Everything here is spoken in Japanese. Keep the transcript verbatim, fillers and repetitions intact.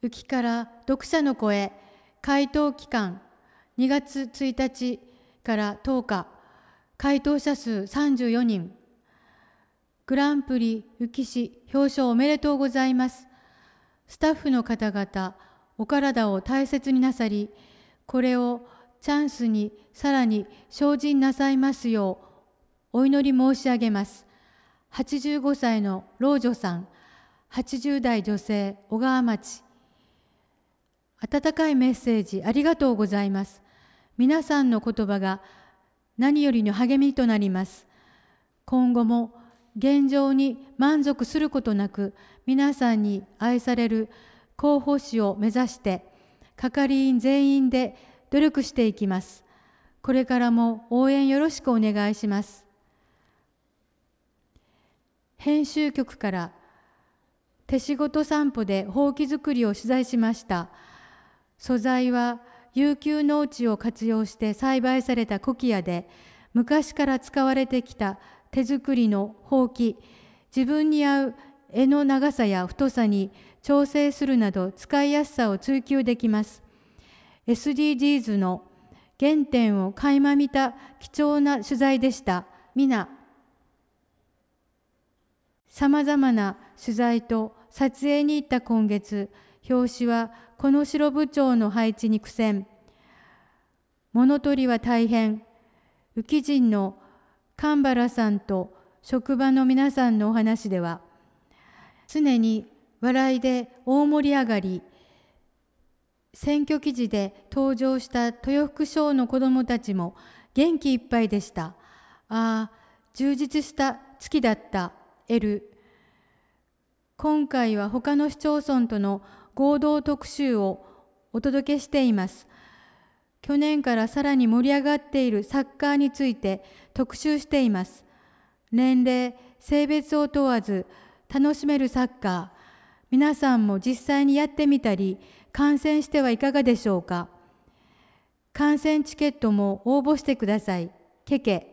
浮きから読者の声、回答期間、にがつついたちからとおか、回答者数さんじゅうよにん。グランプリ浮き師表彰おめでとうございます。スタッフの方々、お体を大切になさり、これをチャンスにさらに精進なさいますようお祈り申し上げます。はちじゅうごさいの老女さん、はちじゅうだい女性、小川町。温かいメッセージありがとうございます。皆さんの言葉が何よりの励みとなります。今後も現状に満足することなく、皆さんに愛される広報誌を目指して、係員全員で努力していきます。これからも応援よろしくお願いします。編集局から手仕事散歩でほうき作りを取材しました。素材は悠久農地を活用して栽培されたコキアで、昔から使われてきた手作りのほうき、自分に合う柄の長さや太さに調整するなど使いやすさを追求できます。エスディージーズ の原点を垣間見た貴重な取材でした。皆、さまざまな取材と撮影に行った今月、表紙はこの城部長の配置に苦戦。物取りは大変。浮き人の神原さんと職場の皆さんのお話では、常に笑いで大盛り上がり、選挙記事で登場した豊福賞の子どもたちも元気いっぱいでした。ああ、充実した月だった。L。今回は他の市町村との合同特集をお届けしています。去年からさらに盛り上がっているサッカーについて特集しています。年齢、性別を問わず楽しめるサッカー。皆さんも実際にやってみたり、観戦してはいかがでしょうか。観戦チケットも応募してください。ケケ。